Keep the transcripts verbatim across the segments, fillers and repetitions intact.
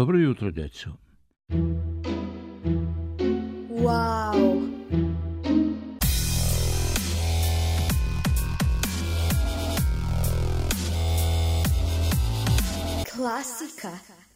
Dobro jutro, djeco. Wow! Klasika.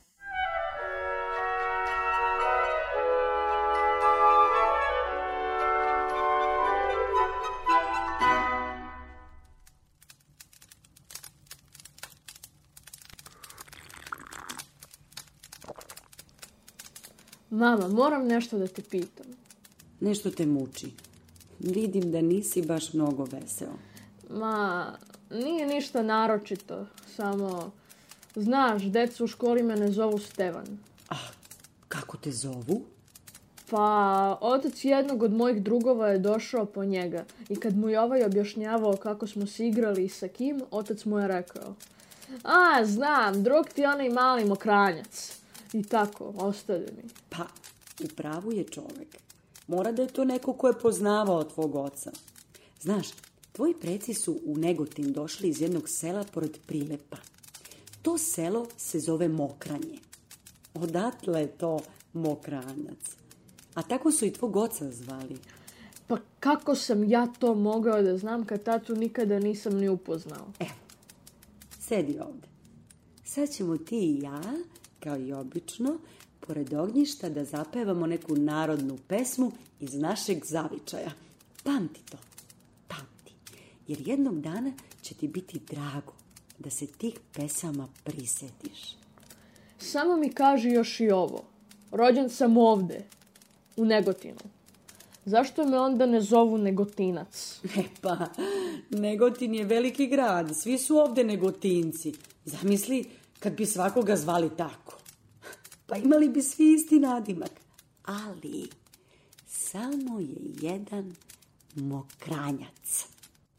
Mama, moram nešto da te pitam. Nešto te muči. Vidim da nisi baš mnogo veseo. Ma, nije ništa naročito. Samo, znaš, deca u školi me ne zovu Stevan. Ah, kako te zovu? Pa, otac jednog od mojih drugova je došao po njega. I kad mu je ovaj objašnjavao kako smo se igrali i sa kim, otac mu je rekao: a, znam, drug ti onaj mali mokranjac. I tako, ostade mi. Pa, u pravu je čovek. Mora da je to neko ko je poznavao tvog oca. Znaš, tvoji preci su u Negotin došli iz jednog sela pored Prilepa. To selo se zove Mokranje. Odatle je to Mokranjac. A tako su i tvog oca zvali. Pa kako sam ja to mogao da znam kad tatu nikada nisam ni upoznao? Evo, sedi ovde. Sad ćemo ti i ja, kao i obično, pored ognjišta da zapevamo neku narodnu pesmu iz našeg zavičaja. Pamti to, pamti. Jer jednog dana će ti biti drago da se tih pesama prisetiš. Samo mi kaži još i ovo. Rođen sam ovde, u Negotinu. Zašto me onda ne zovu Negotinac? E pa, Negotin je veliki grad. Svi su ovde Negotinci. Zamisli kad bi svakoga zvali tako. Pa imali bi svi isti nadimak. Ali samo je jedan Mokranjac.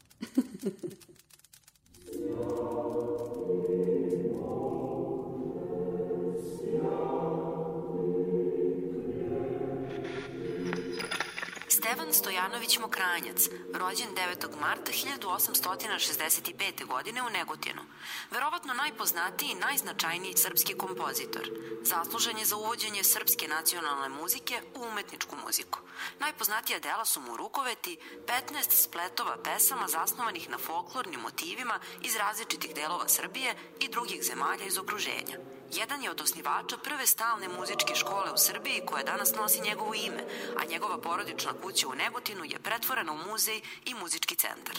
Stevan Stojanović Mokranjac, rođen devetog marta hiljadu osamsto šezdeset pete. godine u Negotinu. Verovatno najpoznatiji i najznačajniji srpski kompozitor. Zaslužen je za uvođenje srpske nacionalne muzike u umetničku muziku. Najpoznatija dela su mu Rukoveti, petnaest spletova pesama zasnovanih na folklornim motivima iz različitih delova Srbije i drugih zemalja iz okruženja. Jedan je od osnivača prve stalne muzičke škole u Srbiji koja danas nosi njegovo ime, a njegova porodična kuća u Negotinu je pretvorena u muzej i muzički centar.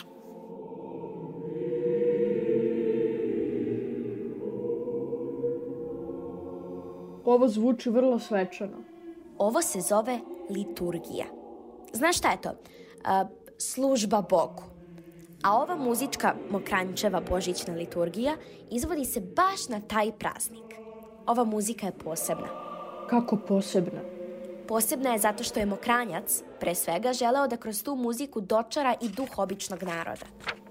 Ovo zvuči vrlo svečano. Ovo se zove liturgija. Znaš šta je to? A, služba Bogu. A ova muzička Mokranjčeva božićna liturgija izvodi se baš na taj praznik. Ova muzika je posebna. Kako posebna? Posebna je zato što je Mokranjac, pre svega, želeo da kroz tu muziku dočara i duh običnog naroda.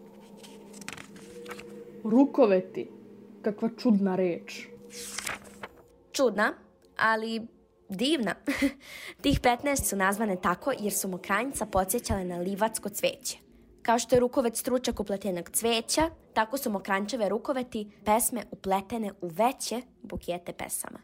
Rukoveti. Kakva čudna reč. Čudna, ali divna. Tih petnaest su nazvane tako jer su Mokranjca podsjećale na livatsko cveće. Kao što je rukovec stručak upletenog cveća, tako su Mokranjčeve rukoveti pesme upletene u veće bukete pesama.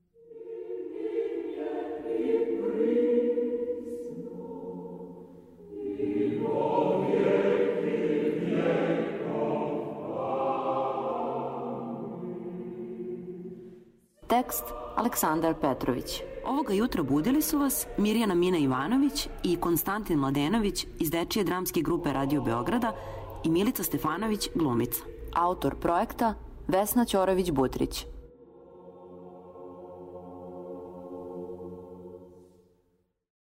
Tekst Aleksandar Petrović. Ovoga jutra budili su vas Mirjana Mina Ivanović i Konstantin Mladenović iz dečije dramske grupe Radio Beograda i Milica Stefanović, glumica. Autor projekta Vesna Ćorović-Butrić.